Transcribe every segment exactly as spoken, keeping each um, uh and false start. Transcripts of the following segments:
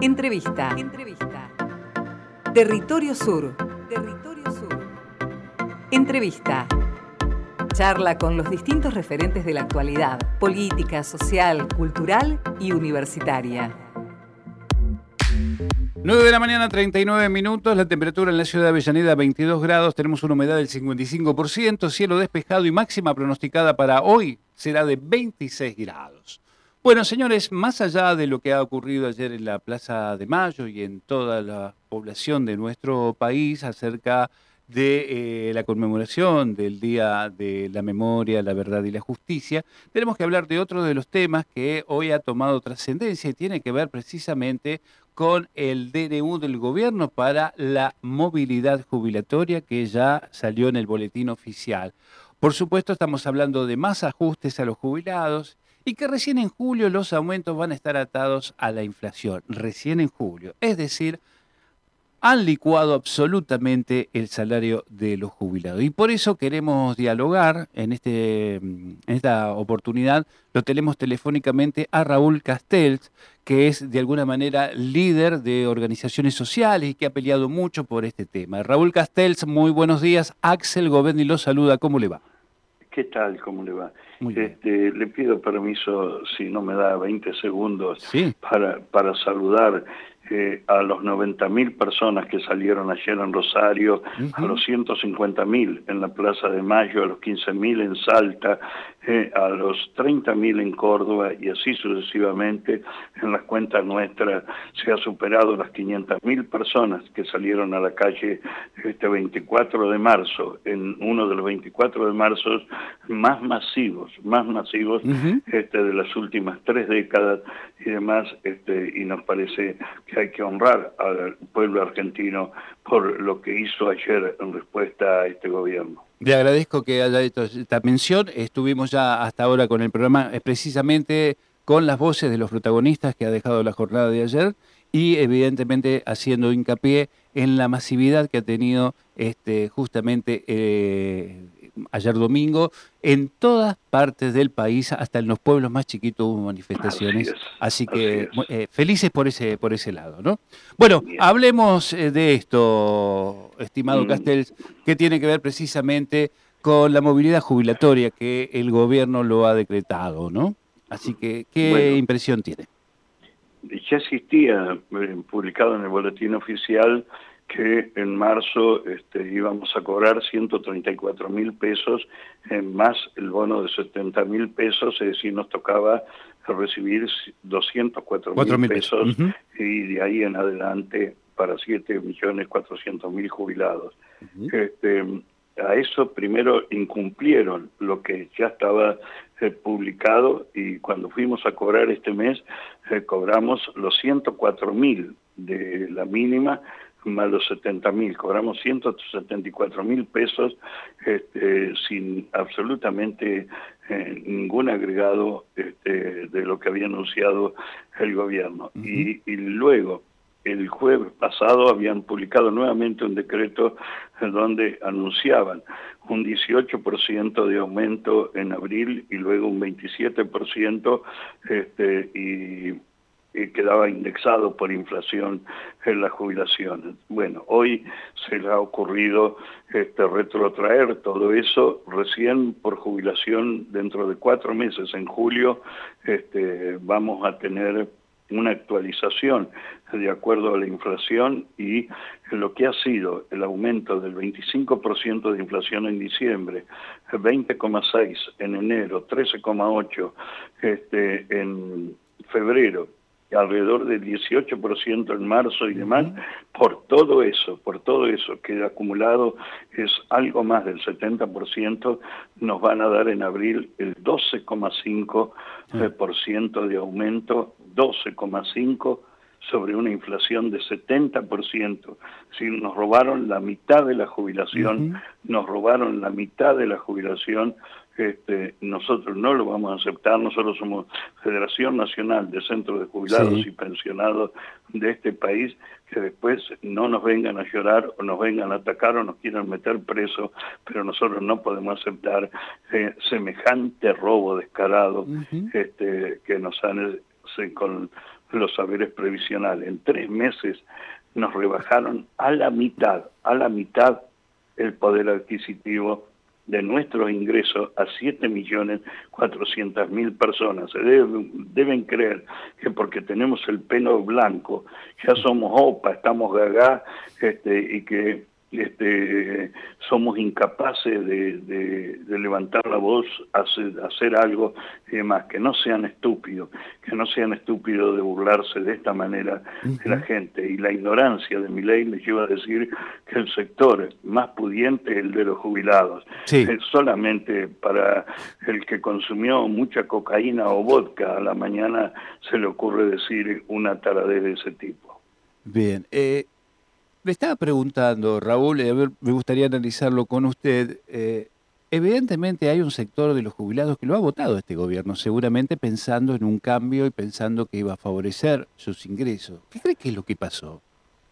Entrevista. Entrevista. Territorio Sur. Territorio Sur. Entrevista. Charla con los distintos referentes de la actualidad, política, social, cultural y universitaria. nueve de la mañana, treinta y nueve minutos, la temperatura en la ciudad de Avellaneda veintidós grados, tenemos una humedad del cincuenta y cinco por ciento, cielo despejado y máxima pronosticada para hoy será de veintiséis grados. Bueno, señores, más allá de lo que ha ocurrido ayer en la Plaza de Mayo y en toda la población de nuestro país acerca de eh, la conmemoración del Día de la Memoria, la Verdad y la Justicia, tenemos que hablar de otro de los temas que hoy ha tomado trascendencia y tiene que ver precisamente con el D N U del gobierno para la movilidad jubilatoria que ya salió en el boletín oficial. Por supuesto, estamos hablando de más ajustes a los jubilados y que recién en julio los aumentos van a estar atados a la inflación, recién en julio. Es decir, han licuado absolutamente el salario de los jubilados. Y por eso queremos dialogar en, este, en esta oportunidad. Lo tenemos telefónicamente a Raúl Castells, que es de alguna manera líder de organizaciones sociales y que ha peleado mucho por este tema. Raúl Castells, muy buenos días. Axel Govendi lo saluda. ¿Cómo le va? ¿Qué tal? ¿Cómo le va? Muy bien. Este, le pido permiso, si no me da veinte segundos, sí. para, para saludar eh, a los noventa mil personas que salieron ayer en Rosario, uh-huh. a los ciento cincuenta mil en la Plaza de Mayo, a los quince mil en Salta, eh, a los treinta mil en Córdoba y así sucesivamente. En las cuentas nuestras se ha superado las quinientas mil personas que salieron a la calle este veinticuatro de marzo, en uno de los veinticuatro de marzo más masivos, más masivos uh-huh. este, de las últimas tres décadas y demás, este, y nos parece que hay que honrar al pueblo argentino por lo que hizo ayer en respuesta a este gobierno. Le agradezco que haya hecho esta mención. Estuvimos ya hasta ahora con el programa eh, precisamente con las voces de los protagonistas que ha dejado la jornada de ayer y evidentemente haciendo hincapié en la masividad que ha tenido este, justamente eh, ayer domingo. En todas partes del país, hasta en los pueblos más chiquitos hubo manifestaciones, así, es, así que así eh, felices por ese por ese lado, ¿no? Bueno, bien. Hablemos eh, de esto, estimado mm. Castells, que tiene que ver precisamente con la movilidad jubilatoria que el gobierno lo ha decretado, ¿no? Así que, ¿qué bueno, impresión tiene? Ya existía, eh, publicado en el boletín oficial, que en marzo este, íbamos a cobrar ciento treinta y cuatro mil pesos, eh, más el bono de setenta mil pesos, es decir, nos tocaba recibir doscientos cuatro mil pesos, uh-huh. y de ahí en adelante para siete millones cuatrocientos mil jubilados. Uh-huh. Este, a eso primero incumplieron lo que ya estaba eh, publicado y cuando fuimos a cobrar este mes, eh, cobramos los ciento cuatro mil de la mínima, más los setenta mil, cobramos ciento setenta y cuatro mil pesos este, sin absolutamente eh, ningún agregado este, de lo que había anunciado el gobierno. Uh-huh. y, y luego, el jueves pasado habían publicado nuevamente un decreto donde anunciaban un dieciocho por ciento de aumento en abril y luego un veintisiete por ciento este, y... y quedaba indexado por inflación en las jubilaciones. Bueno, hoy se le ha ocurrido este, retrotraer todo eso, recién por jubilación dentro de cuatro meses, en julio, este, vamos a tener una actualización de acuerdo a la inflación y lo que ha sido el aumento del veinticinco por ciento de inflación en diciembre, veinte coma seis en enero, trece coma ocho este, en febrero, alrededor del dieciocho por ciento en marzo y demás, por todo eso, por todo eso que acumulado es algo más del setenta por ciento, nos van a dar en abril el doce coma cinco por ciento de aumento, doce coma cinco sobre una inflación de setenta por ciento. Si nos robaron la mitad de la jubilación, uh-huh. nos robaron la mitad de la jubilación, Este, nosotros no lo vamos a aceptar. Nosotros somos Federación Nacional de Centros de Jubilados sí. y Pensionados de este país, que después no nos vengan a llorar o nos vengan a atacar o nos quieran meter preso, pero nosotros no podemos aceptar eh, semejante robo descarado uh-huh. este, que nos han se, con los saberes previsionales. En tres meses nos rebajaron a la mitad, a la mitad el poder adquisitivo de nuestros ingresos a siete millones cuatrocientas mil personas. Se deben, deben creer que porque tenemos el pelo blanco, ya somos opa, estamos gagá, este, y que este, somos incapaces de, de, de levantar la voz, hacer, hacer algo y demás. Que no sean estúpidos, que no sean estúpidos de burlarse de esta manera uh-huh. de la gente. Y la ignorancia de Milei les lleva a decir que el sector más pudiente es el de los jubilados. Sí. Es solamente para el que consumió mucha cocaína o vodka a la mañana se le ocurre decir una taradez de ese tipo. Bien, eh... me estaba preguntando, Raúl, y a ver, me gustaría analizarlo con usted. Eh, evidentemente hay un sector de los jubilados que lo ha votado este gobierno, seguramente pensando en un cambio y pensando que iba a favorecer sus ingresos. ¿Qué cree que es lo que pasó?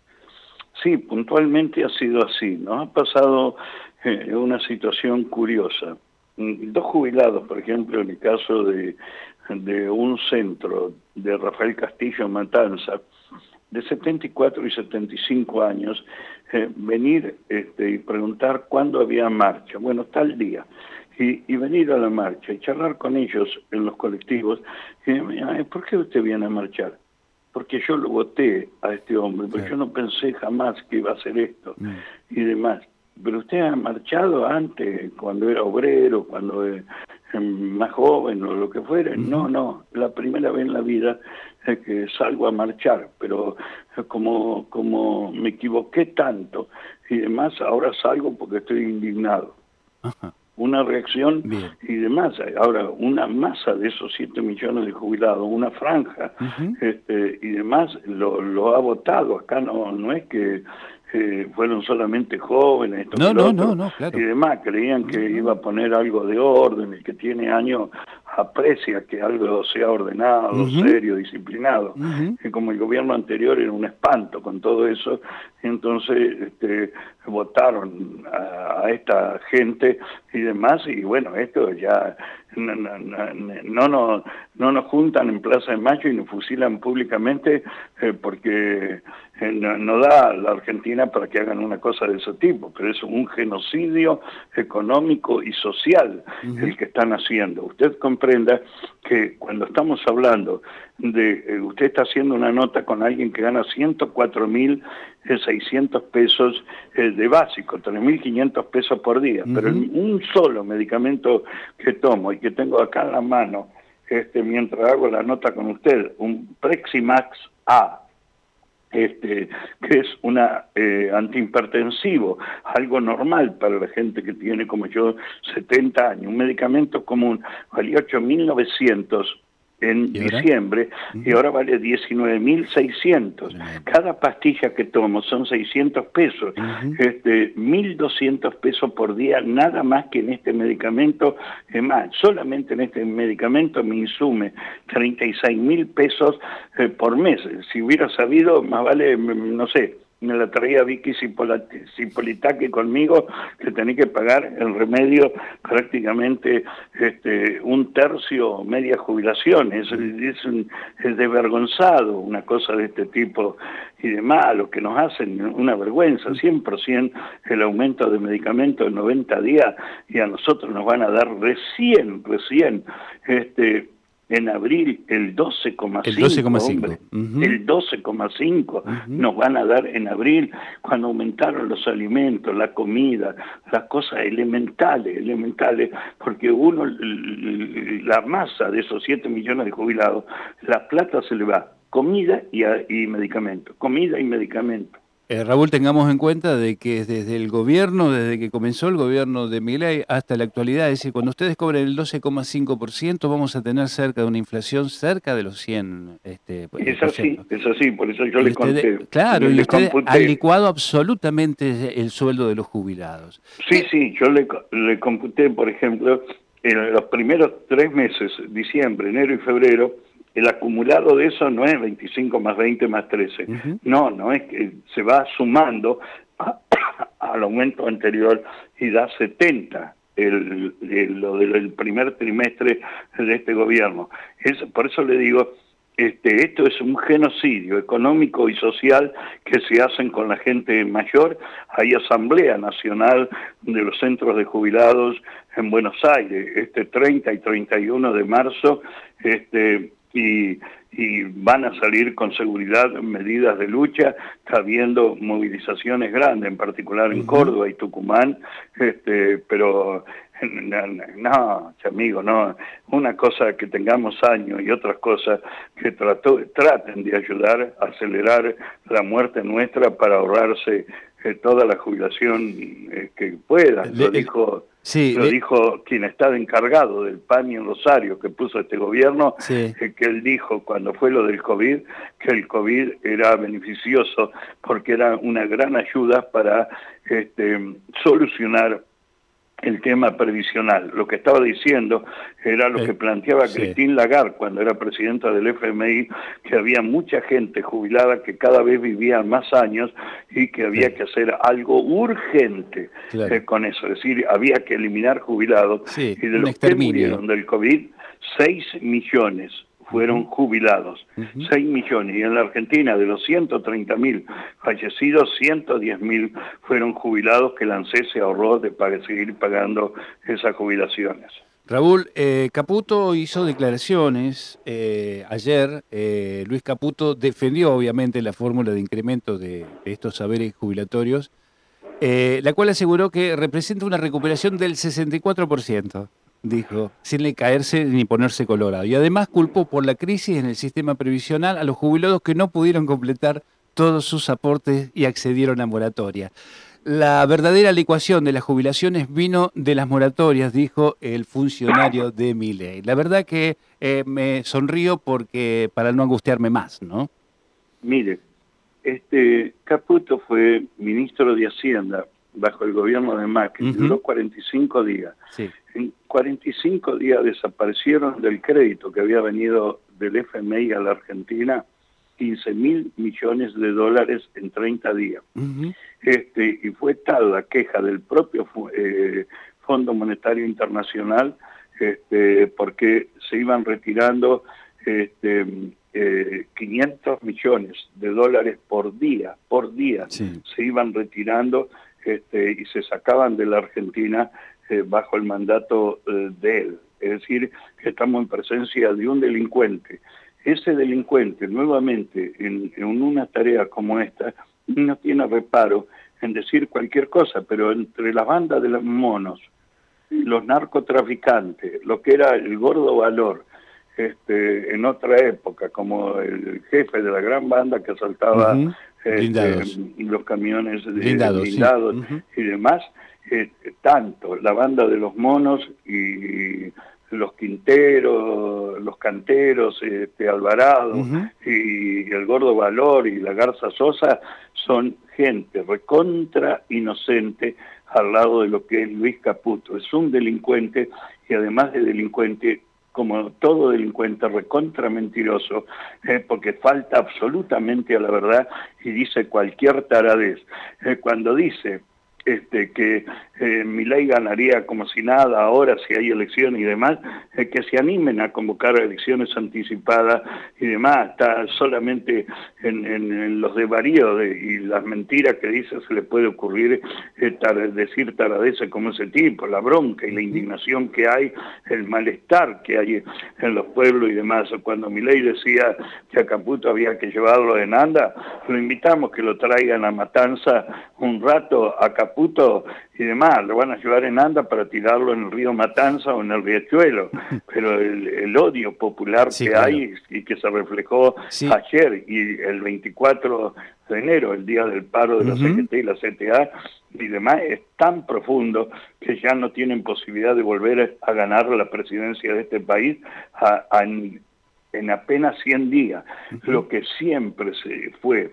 Sí, puntualmente ha sido así, ¿no? Ha pasado eh, una situación curiosa. Dos jubilados, por ejemplo, en el caso de, de un centro de Rafael Castillo Matanza, de setenta y cuatro y setenta y cinco años, eh, venir este, y preguntar cuándo había marcha. Bueno, tal día. Y, y venir a la marcha y charlar con ellos en los colectivos. Y, ¿por qué usted viene a marchar? Porque yo lo voté a este hombre, porque sí. yo no pensé jamás que iba a hacer esto mm. y demás. Pero usted ha marchado antes, cuando era obrero, cuando eh, más joven o lo que fuera. Mm. No, no, la primera vez en la vida que salgo a marchar, pero como, como me equivoqué tanto y demás, ahora salgo porque estoy indignado. Ajá. Una reacción Bien. y demás. Ahora, una masa de esos siete millones de jubilados, una franja uh-huh. este, y demás, lo, lo ha votado. Acá no, no es que eh, fueron solamente jóvenes, esto, no, no, otro, no, no, claro. y demás, creían que uh-huh. iba a poner algo de orden, el que tiene años aprecia que algo sea ordenado, uh-huh. serio, disciplinado. Uh-huh. Y como el gobierno anterior era un espanto con todo eso, entonces este, votaron a, a esta gente y demás, y bueno, esto ya no, no, no, no, no, no nos juntan en Plaza de Mayo y nos fusilan públicamente eh, porque eh, no, no da la Argentina para que hagan una cosa de ese tipo, pero es un genocidio económico y social uh-huh. el que están haciendo. Usted comprenda que cuando estamos hablando de, eh, usted está haciendo una nota con alguien que gana ciento cuatro mil seiscientos pesos eh, de básico, tres mil quinientos pesos por día, uh-huh. pero un solo medicamento que tomo y que tengo acá en la mano, este, mientras hago la nota con usted, un Preximax A, Este, que es una eh, antihipertensivo, algo normal para la gente que tiene como yo setenta años, un medicamento común, valía ocho mil novecientos en ¿Y diciembre uh-huh. y ahora vale diecinueve mil seiscientos. Uh-huh. Cada pastilla que tomo son seiscientos pesos, uh-huh. este, mil doscientos pesos por día, nada más que en este medicamento. Es más, solamente en este medicamento me insume treinta y seis mil pesos eh, por mes. Si hubiera sabido, más vale, no sé, me la traía Vicky Cipolitaque conmigo, que tenía que pagar el remedio prácticamente este, un tercio, media jubilación. Es, es, un, es desvergonzado una cosa de este tipo y demás, lo que nos hacen una vergüenza, cien por ciento el aumento de medicamentos en noventa días, y a nosotros nos van a dar recién, recién, este... en abril el doce coma cinco, uh-huh. el doce coma cinco uh-huh. nos van a dar en abril, cuando aumentaron los alimentos, la comida, las cosas elementales, elementales, porque uno, la masa de esos siete millones de jubilados, la plata se le va, comida y, y medicamento, comida y medicamento. Eh, Raúl, tengamos en cuenta de que desde el gobierno, desde que comenzó el gobierno de Milei hasta la actualidad, es decir, cuando ustedes cobren el doce coma cinco por ciento, vamos a tener cerca de una inflación cerca de los cien por ciento. Este, es así, es así, por eso yo le conté. Claro, y usted ha licuado absolutamente el sueldo de los jubilados. Sí, sí, yo le, le computé, por ejemplo, en los primeros tres meses, diciembre, enero y febrero, el acumulado de eso no es veinticinco más veinte más trece. Uh-huh. No, no es que se va sumando a, al aumento anterior y da setenta el, el, lo del primer trimestre de este gobierno. Es, por eso le digo, Este, esto es un genocidio económico y social que se hacen con la gente mayor. Hay asamblea nacional de los centros de jubilados en Buenos Aires, este treinta y treinta y uno de marzo, este, y, y van a salir con seguridad medidas de lucha. Está habiendo movilizaciones grandes, en particular en Córdoba y Tucumán, este, pero... No, no, amigo, no. Una cosa que tengamos años y otras cosas que trató, traten de ayudar a acelerar la muerte nuestra para ahorrarse eh, toda la jubilación eh, que puedan. Lo dijo, sí, lo le... dijo quien está encargado del P A N y en Rosario que puso este gobierno, sí. eh, que él dijo cuando fue lo del COVID, que el COVID era beneficioso porque era una gran ayuda para este, solucionar el tema previsional. Lo que estaba diciendo era lo que planteaba sí. Christine Lagarde cuando era presidenta del F M I, que había mucha gente jubilada que cada vez vivía más años y que había sí. que hacer algo urgente claro. eh, con eso. Es decir, había que eliminar jubilados. Sí, y de los que murieron del COVID, seis millones fueron jubilados, uh-huh. seis millones, y en la Argentina de los ciento treinta mil fallecidos, ciento diez mil fueron jubilados que la ANSES se ahorró de pagar, seguir pagando esas jubilaciones. Raúl, eh, Caputo hizo declaraciones eh, ayer, eh, Luis Caputo defendió obviamente la fórmula de incremento de, de estos saberes jubilatorios, eh, la cual aseguró que representa una recuperación del sesenta y cuatro por ciento. Dijo, sin le caerse ni ponerse colorado. Y además culpó por la crisis en el sistema previsional a los jubilados que no pudieron completar todos sus aportes y accedieron a moratoria. La verdadera licuación de las jubilaciones vino de las moratorias, dijo el funcionario de Milei. La verdad que eh, me sonrío porque para no angustiarme más, ¿no? Mire, este Caputo fue ministro de Hacienda bajo el gobierno de Macri, uh-huh. duró cuarenta y cinco días. Sí. En cuarenta y cinco días desaparecieron del crédito que había venido del F M I a la Argentina quince mil millones de dólares en treinta días. Uh-huh. este, y fue tal la queja del propio eh, Fondo Monetario Internacional este, porque se iban retirando este, eh, quinientos millones de dólares por día, por día, sí. se iban retirando este, y se sacaban de la Argentina eh, bajo el mandato eh, de él. Es decir, que estamos en presencia de un delincuente. Ese delincuente, nuevamente, en, en una tarea como esta, no tiene reparo en decir cualquier cosa, pero entre las bandas de los monos, los narcotraficantes, lo que era el gordo valor, este, en otra época, como el jefe de la gran banda que asaltaba uh-huh. este, los camiones de, blindados, blindados sí. uh-huh. y demás, eh, tanto la banda de los monos y los Quinteros, los Canteros, este, Alvarado uh-huh. y el Gordo Valor y la Garza Sosa son gente recontra inocente al lado de lo que es Luis Caputo. Es un delincuente y además de delincuente, como todo delincuente, recontra mentiroso, eh, porque falta absolutamente a la verdad y dice cualquier taradez. Eh, cuando dice este, que eh, Milei ganaría como si nada ahora si hay elecciones y demás, eh, que se animen a convocar elecciones anticipadas y demás. Está solamente en, en, en los desvaríos de, y las mentiras que dice se le puede ocurrir eh, tar, decir taradeces como ese tipo, la bronca y la indignación que hay, el malestar que hay en los pueblos y demás. Cuando Milei decía que a Caputo había que llevarlo en anda, lo invitamos que lo traigan a Matanza un rato a Caputo y demás, lo van a llevar en anda para tirarlo en el río Matanza o en el riachuelo, pero el, el odio popular sí, que claro. hay y que se reflejó sí. ayer y el veinticuatro de enero, el día del paro de la uh-huh. C G T y la C T A y demás, es tan profundo que ya no tienen posibilidad de volver a ganar la presidencia de este país a, a, en apenas cien días. Uh-huh. Lo que siempre se fue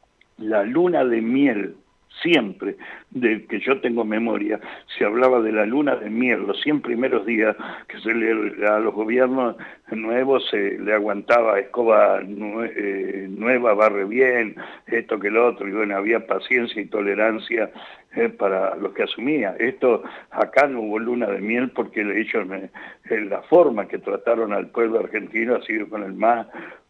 la luna de miel, siempre, de que yo tengo memoria, se hablaba de la luna de miel, los cien primeros días que se le, a los gobiernos nuevos se le aguantaba escoba nue, eh, nueva, barre bien, esto que lo otro, y bueno, había paciencia y tolerancia eh, para los que asumían. Esto, acá no hubo luna de miel porque ellos, eh, la forma que trataron al pueblo argentino ha sido con el más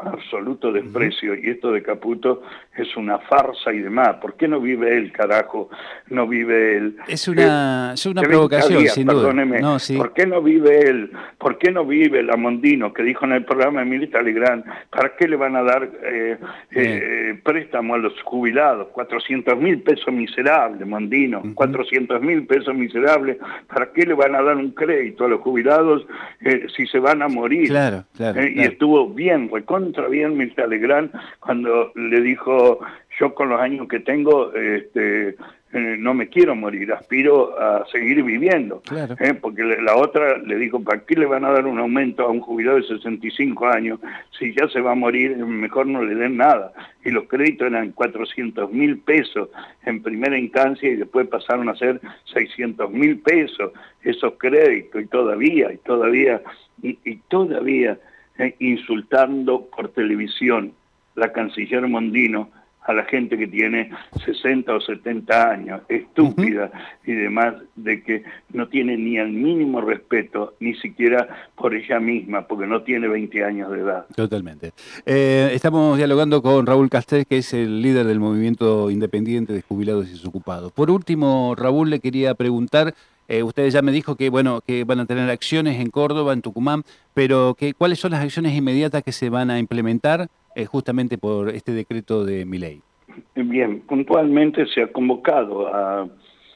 absoluto desprecio, y esto de Caputo es una farsa y demás. ¿Por qué no vive él, carajo? No vive él. Es una, eh, es una de provocación, días, sin perdóneme. duda. No, sí. ¿Por qué no vive él? ¿Por qué no vive el Amondino que dijo en el programa de Mirta Legrand? ¿Para qué le van a dar eh, eh, préstamo a los jubilados? cuatrocientos mil pesos miserables, Mondino. Uh-huh. cuatrocientos mil pesos miserables. ¿Para qué le van a dar un crédito a los jubilados eh, si se van a morir? Claro, claro, eh, claro. Y estuvo bien, recontra bien Mirta Legrand cuando le dijo: yo con los años que tengo este, eh, no me quiero morir, aspiro a seguir viviendo. Claro. Eh, porque la otra le dijo: ¿para qué le van a dar un aumento a un jubilado de sesenta y cinco años? Si ya se va a morir, mejor no le den nada. Y los créditos eran cuatrocientos mil pesos en primera instancia y después pasaron a ser seiscientos mil pesos esos créditos, y todavía, y todavía, y, y todavía eh, insultando por televisión la canciller Mondino a la gente que tiene sesenta o setenta años, estúpida uh-huh. y demás, de que no tiene ni el mínimo respeto, ni siquiera por ella misma, porque no tiene veinte años de edad. Totalmente. Eh, estamos dialogando con Raúl Castells, que es el líder del movimiento independiente de jubilados y desocupados. Por último, Raúl, le quería preguntar, eh, usted ya me dijo que, bueno, que van a tener acciones en Córdoba, en Tucumán, pero que, ¿cuáles son las acciones inmediatas que se van a implementar Eh, justamente por este decreto de Milei? Bien, puntualmente se ha convocado a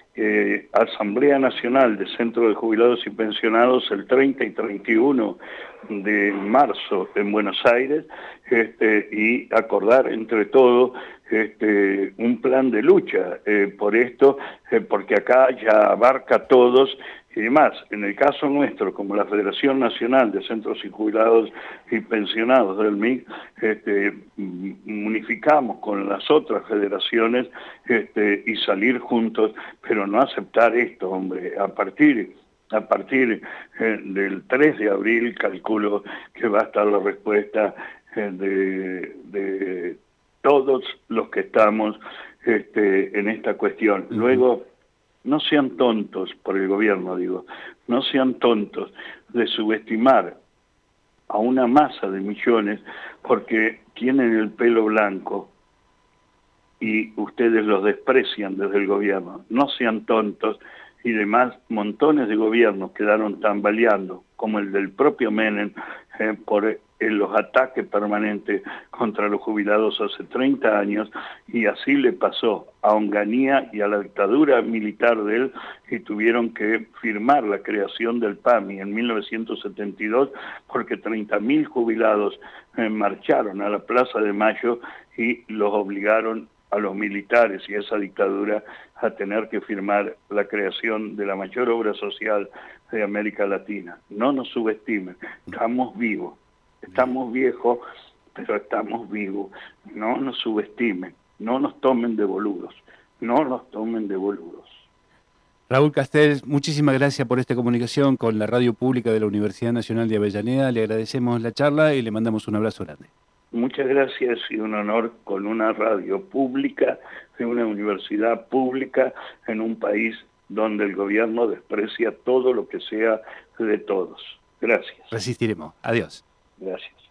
eh, Asamblea Nacional de Centro de Jubilados y Pensionados el treinta y treinta y uno de marzo en Buenos Aires, este, y acordar entre todos este, un plan de lucha eh, por esto, eh, porque acá ya abarca a todos. Y demás, en el caso nuestro, como la Federación Nacional de Centros y Jubilados y Pensionados del M I C, este, unificamos con las otras federaciones este, y salir juntos, pero no aceptar esto, hombre. A partir, a partir eh, del tres de abril, calculo que va a estar la respuesta eh, de, de todos los que estamos este, en esta cuestión. Uh-huh. Luego, no sean tontos, por el gobierno digo, no sean tontos de subestimar a una masa de millones porque tienen el pelo blanco y ustedes los desprecian desde el gobierno. No sean tontos, y demás montones de gobiernos quedaron tambaleando, como el del propio Menem, eh, por eh, los ataques permanentes contra los jubilados hace treinta años, y así le pasó a Onganía y a la dictadura militar de él, y tuvieron que firmar la creación del P A M I en mil novecientos setenta y dos, porque treinta mil jubilados eh, marcharon a la Plaza de Mayo y los obligaron a los militares y a esa dictadura a tener que firmar la creación de la mayor obra social de América Latina. No nos subestimen, estamos vivos, estamos viejos, pero estamos vivos. No nos subestimen, no nos tomen de boludos, no nos tomen de boludos. Raúl Castells, muchísimas gracias por esta comunicación con la radio pública de la Universidad Nacional de Avellaneda. Le agradecemos la charla y le mandamos un abrazo grande. Muchas gracias, y un honor con una radio pública, de una universidad pública, en un país donde el gobierno desprecia todo lo que sea de todos. Gracias. Resistiremos. Adiós. Gracias.